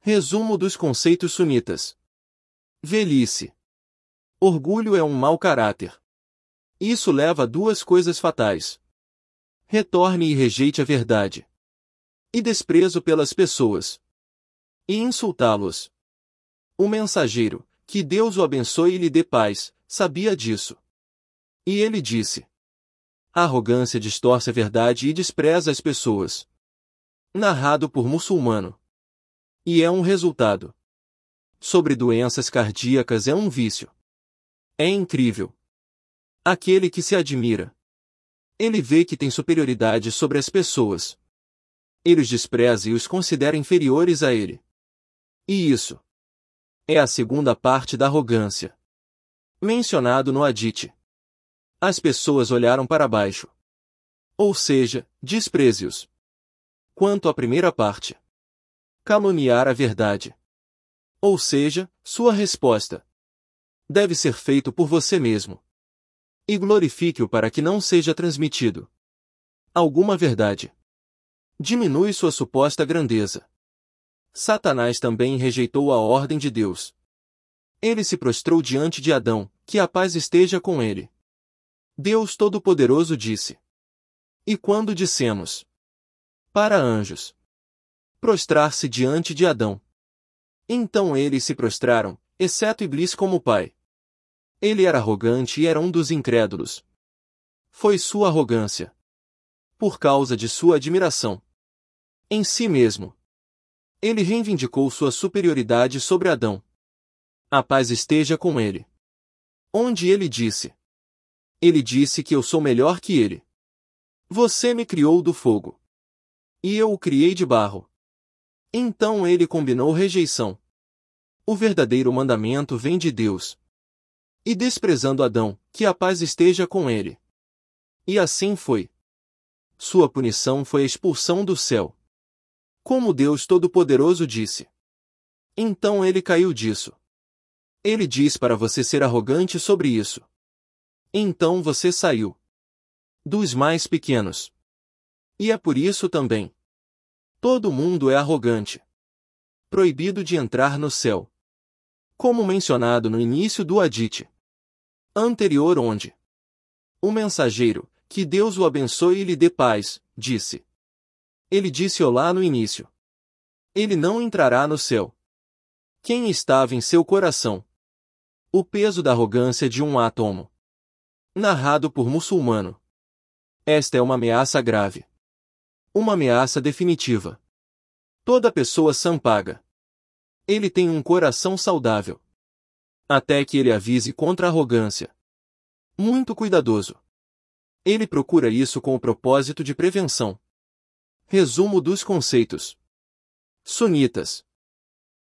Resumo dos conceitos sunitas. Velhice. Orgulho é um mau caráter. Isso leva a duas coisas fatais. Retorne e rejeite a verdade. E desprezo pelas pessoas. E insultá-los. O mensageiro, que Deus o abençoe e lhe dê paz, sabia disso. E ele disse: a arrogância distorce a verdade e despreza as pessoas. Narrado por muçulmano. E é um resultado. Sobre doenças cardíacas é um vício. É incrível. Aquele que se admira. Ele vê que tem superioridade sobre as pessoas. Ele os despreza e os considera inferiores a ele. E isso é a segunda parte da arrogância. Mencionado no hadith. As pessoas olharam para baixo. Ou seja, despreze-os. Quanto à primeira parte. Caluniar a verdade. Ou seja, sua resposta deve ser feito por você mesmo. E glorifique-o para que não seja transmitido alguma verdade. Diminui sua suposta grandeza. Satanás também rejeitou a ordem de Deus. Ele se prostrou diante de Adão, que a paz esteja com ele. Deus Todo-Poderoso disse: e quando dissemos para anjos prostrar-se diante de Adão, então eles se prostraram, exceto Iblis como pai. Ele era arrogante e era um dos incrédulos. Foi sua arrogância. Por causa de sua admiração em si mesmo. Ele reivindicou sua superioridade sobre Adão. A paz esteja com ele. Onde ele disse: ele disse que eu sou melhor que ele. Você me criou do fogo. E eu o criei de barro. Então ele combinou rejeição. O verdadeiro mandamento vem de Deus. E desprezando Adão, que a paz esteja com ele. E assim foi. Sua punição foi a expulsão do céu. Como Deus Todo-Poderoso disse. Então ele caiu disso. Ele diz para você ser arrogante sobre isso. Então você saiu dos mais pequenos. E é por isso também. Todo mundo é arrogante. Proibido de entrar no céu. Como mencionado no início do hadith anterior, onde o mensageiro, que Deus o abençoe e lhe dê paz, disse. Ele disse olá no início. Ele não entrará no céu. Quem estava em seu coração? O peso da arrogância de um átomo. Narrado por muçulmano. Esta é uma ameaça grave. Uma ameaça definitiva. Toda pessoa sã paga. Ele tem um coração saudável. Até que ele avise contra a arrogância. Muito cuidadoso. Ele procura isso com o propósito de prevenção. Resumo dos conceitos sunitas.